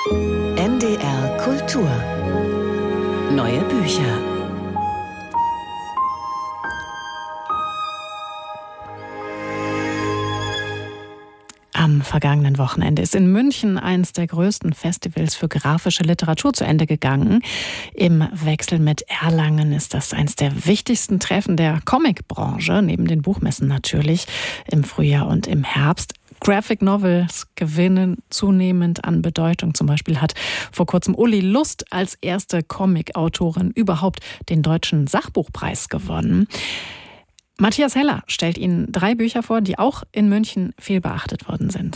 NDR Kultur. Neue Bücher. Am vergangenen Wochenende ist in München eines der größten Festivals für grafische Literatur zu Ende gegangen. Im Wechsel mit Erlangen ist das eines der wichtigsten Treffen der Comicbranche, neben den Buchmessen natürlich, im Frühjahr und im Herbst. Graphic Novels gewinnen zunehmend an Bedeutung. Zum Beispiel hat vor kurzem Uli Lust als erste Comic-Autorin überhaupt den Deutschen Sachbuchpreis gewonnen. Matthias Heller stellt Ihnen 3 Bücher vor, die auch in München viel beachtet worden sind.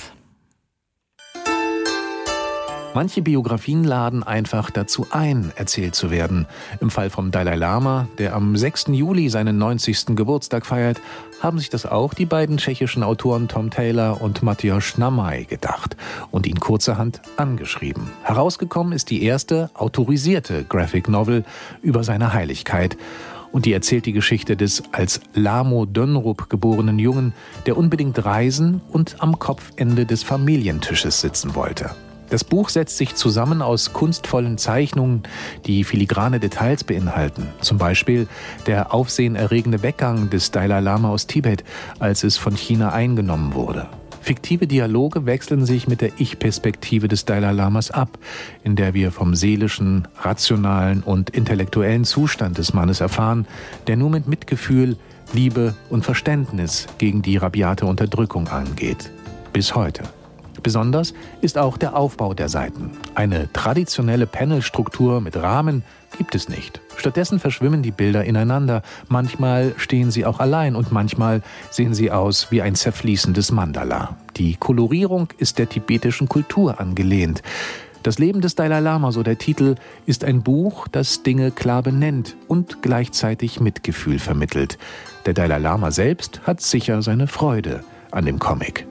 Manche Biografien laden einfach dazu ein, erzählt zu werden. Im Fall vom Dalai Lama, der am 6. Juli seinen 90. Geburtstag feiert, haben sich das auch die beiden tschechischen Autoren Tom Taylor und Mateusz Namaj gedacht und ihn kurzerhand angeschrieben. Herausgekommen ist die erste autorisierte Graphic Novel über seine Heiligkeit. Und die erzählt die Geschichte des als Lamo Dönrup geborenen Jungen, der unbedingt reisen und am Kopfende des Familientisches sitzen wollte. Das Buch setzt sich zusammen aus kunstvollen Zeichnungen, die filigrane Details beinhalten. Zum Beispiel der aufsehenerregende Weggang des Dalai Lama aus Tibet, als es von China eingenommen wurde. Fiktive Dialoge wechseln sich mit der Ich-Perspektive des Dalai Lamas ab, in der wir vom seelischen, rationalen und intellektuellen Zustand des Mannes erfahren, der nur mit Mitgefühl, Liebe und Verständnis gegen die rabiate Unterdrückung angeht. Bis heute. Besonders ist auch der Aufbau der Seiten. Eine traditionelle Panelstruktur mit Rahmen gibt es nicht. Stattdessen verschwimmen die Bilder ineinander. Manchmal stehen sie auch allein und manchmal sehen sie aus wie ein zerfließendes Mandala. Die Kolorierung ist der tibetischen Kultur angelehnt. Das Leben des Dalai Lama, so der Titel, ist ein Buch, das Dinge klar benennt und gleichzeitig Mitgefühl vermittelt. Der Dalai Lama selbst hat sicher seine Freude an dem Comic.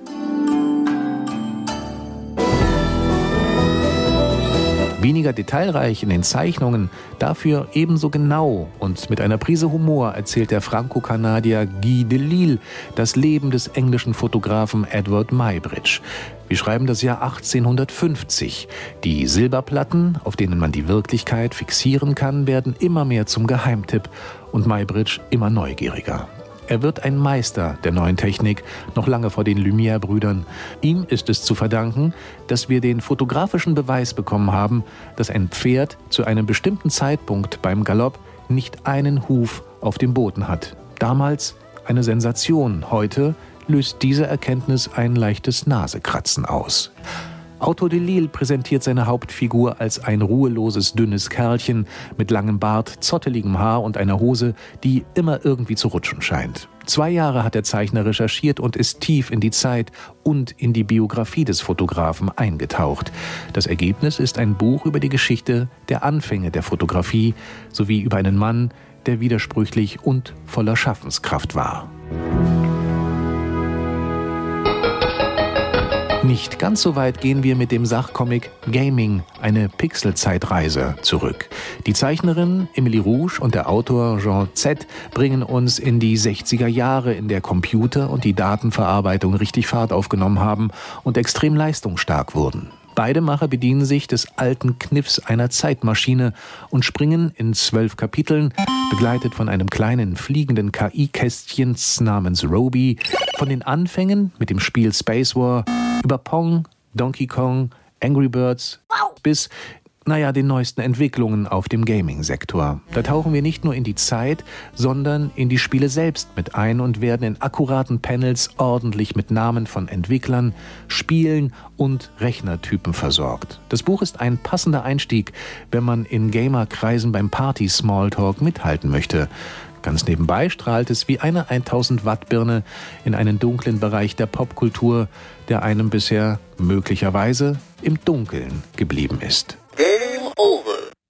Weniger detailreich in den Zeichnungen, dafür ebenso genau und mit einer Prise Humor erzählt der Franco-Kanadier Guy Delisle das Leben des englischen Fotografen Edward Muybridge. Wir schreiben das Jahr 1850. Die Silberplatten, auf denen man die Wirklichkeit fixieren kann, werden immer mehr zum Geheimtipp und Muybridge immer neugieriger. Er wird ein Meister der neuen Technik, noch lange vor den Lumière-Brüdern. Ihm ist es zu verdanken, dass wir den fotografischen Beweis bekommen haben, dass ein Pferd zu einem bestimmten Zeitpunkt beim Galopp nicht einen Huf auf dem Boden hat. Damals eine Sensation, heute löst diese Erkenntnis ein leichtes Nasekratzen aus. Autor Delisle präsentiert seine Hauptfigur als ein ruheloses, dünnes Kerlchen mit langem Bart, zotteligem Haar und einer Hose, die immer irgendwie zu rutschen scheint. 2 Jahre hat der Zeichner recherchiert und ist tief in die Zeit und in die Biografie des Fotografen eingetaucht. Das Ergebnis ist ein Buch über die Geschichte der Anfänge der Fotografie sowie über einen Mann, der widersprüchlich und voller Schaffenskraft war. Nicht ganz so weit gehen wir mit dem Sachcomic Gaming, eine Pixelzeitreise, zurück. Die Zeichnerin Emily Rouge und der Autor Jean Z bringen uns in die 60er Jahre, in der Computer und die Datenverarbeitung richtig Fahrt aufgenommen haben und extrem leistungsstark wurden. Beide Macher bedienen sich des alten Kniffs einer Zeitmaschine und springen in 12 Kapiteln, begleitet von einem kleinen fliegenden KI-Kästchen namens Roby, von den Anfängen mit dem Spiel Space War über Pong, Donkey Kong, Angry Birds bis, den neuesten Entwicklungen auf dem Gaming-Sektor. Da tauchen wir nicht nur in die Zeit, sondern in die Spiele selbst mit ein und werden in akkuraten Panels ordentlich mit Namen von Entwicklern, Spielen und Rechnertypen versorgt. Das Buch ist ein passender Einstieg, wenn man in Gamerkreisen beim Party-Smalltalk mithalten möchte. Ganz nebenbei strahlt es wie eine 1000-Watt-Birne in einen dunklen Bereich der Popkultur, der einem bisher möglicherweise im Dunkeln geblieben ist. Game over.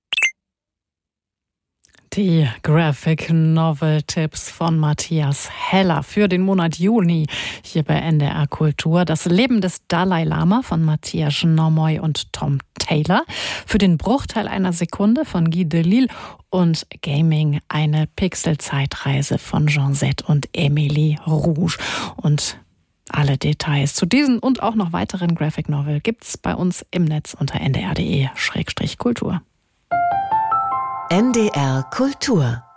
Die Graphic Novel Tipps von Matthias Heller für den Monat Juni hier bei NDR Kultur. Das Leben des Dalai Lama von Mateusz Namaj und Tom Taylor. Für den Bruchteil einer Sekunde von Guy Delisle und Gaming, eine Pixelzeitreise von Jean Z und Emily Rouge. Und Alle Details zu diesen und auch noch weiteren Graphic Novel gibt's bei uns im Netz unter ndr.de/kultur. NDR Kultur